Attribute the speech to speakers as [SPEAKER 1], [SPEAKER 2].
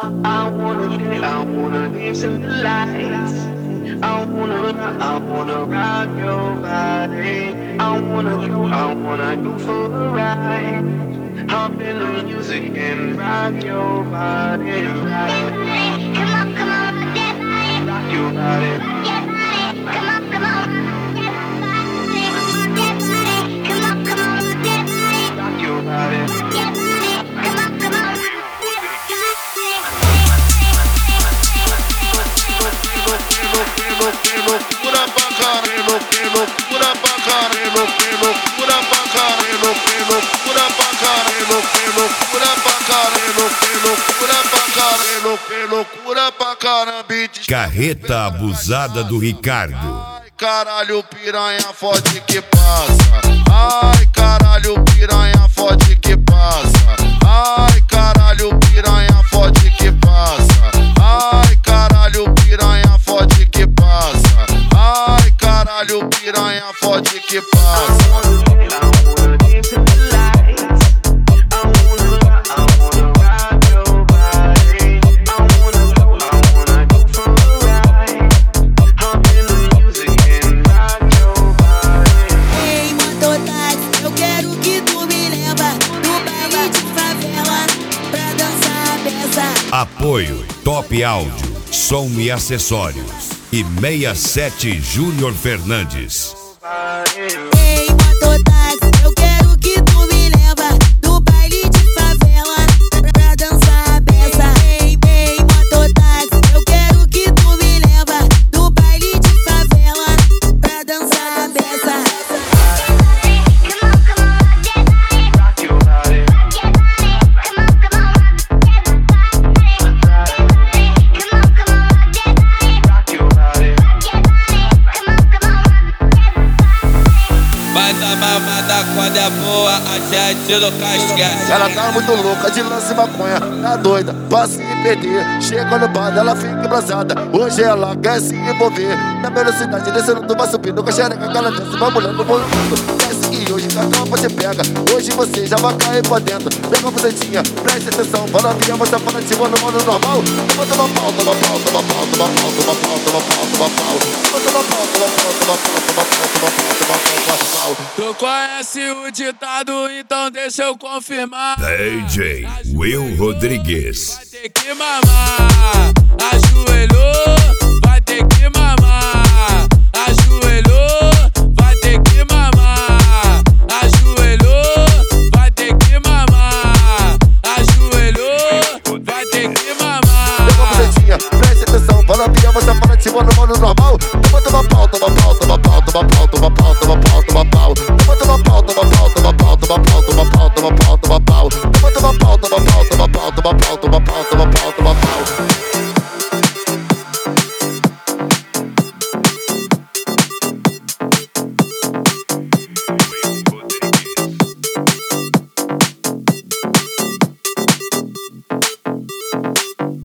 [SPEAKER 1] I wanna dance in the lights. I wanna rock your body. I wanna go for a ride. Hop in the music and rock your body.
[SPEAKER 2] Come on, rock that body.
[SPEAKER 1] Rock your body.
[SPEAKER 2] Come on, rock that body. Rock that body. Come on, rock that body.
[SPEAKER 1] Rock your body.
[SPEAKER 2] Rock that body. Come on.
[SPEAKER 3] Carreta abusada do Ricardo.
[SPEAKER 4] Ai, caralho, piranha forte que passa. Ai, caralho, piranha forte que passa. Ai, caralho, piranha forte que passa. Ai, caralho, piranha forte que passa. Ai, caralho, piranha forte que passa.
[SPEAKER 3] Apoio Top Áudio, som e acessórios e 67 Júnior Fernandes.
[SPEAKER 5] Ei, mototáxi, eu quero que tu me leva do baile de favela pra dançar a beça. Ei, mototáxi, eu quero que tu me leva do baile de favela pra dançar a beça.
[SPEAKER 6] Mas a mamada quando é boa, a gente no casquete.
[SPEAKER 4] Ela tá muito louca de lance maconha, tá doida pra se perder. Chega no bar, ela fica embrasada. Hoje ela quer se envolver na velocidade, descendo tu vai subindo com a xereca que ela desce, vai mulando, movimento. Desce e hoje a tropa te pega. Hoje você já vai cair pra dentro. Pega a bucetinha, preste atenção. Fala via, você fala de boa no modo normal. Toma pau, toma pau, toma pau, toma pau, toma pau, toma pau, toma pau. Toma pau, toma pau, toma pau, toma pau, toma pau, toma pau.
[SPEAKER 6] Tu conhece o ditado, então deixa eu confirmar.
[SPEAKER 3] DJ Will Rodrigues.
[SPEAKER 6] Vai ter que mamar, ajoelhou, vai ter que mamar, ajoelhou, vai ter que mamar, ajoelhou, vai ter que mamar, ajoelhou, vai ter que mamar.
[SPEAKER 4] Pega a bucetinha, preste atenção. Fala via, você fala de boa no modo normal. Toma pau, toma pau, toma pau, toma pau, toma pau.